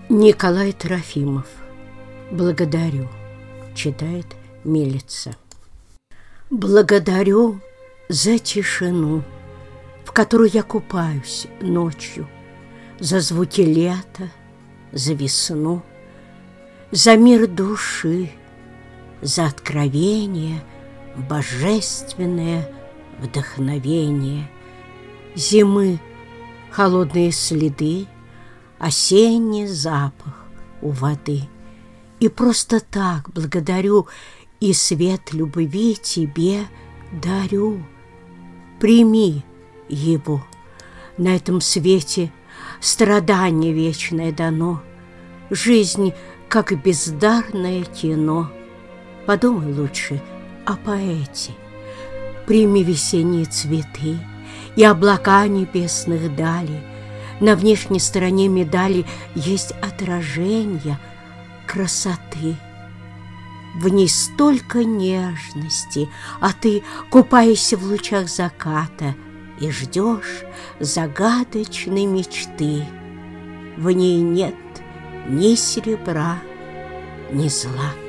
Николай Трофимов. «Благодарю», читает Милица. Благодарю за тишину, в которую я купаюсь ночью, за звуки лета, за весну, за мир души, за откровение, божественное вдохновение, зимы холодные следы, осенний запах у воды. И просто так благодарю, и свет любви тебе дарю. Прими его. На этом свете страдание вечное дано, жизнь, как бездарное кино. Подумай лучше о поэте. Прими весенние цветы и облака небесных дали. На внешней стороне медали есть отражение красоты. В ней столько нежности, а ты купаешься в лучах заката и ждешь загадочной мечты. В ней нет ни серебра, ни злата.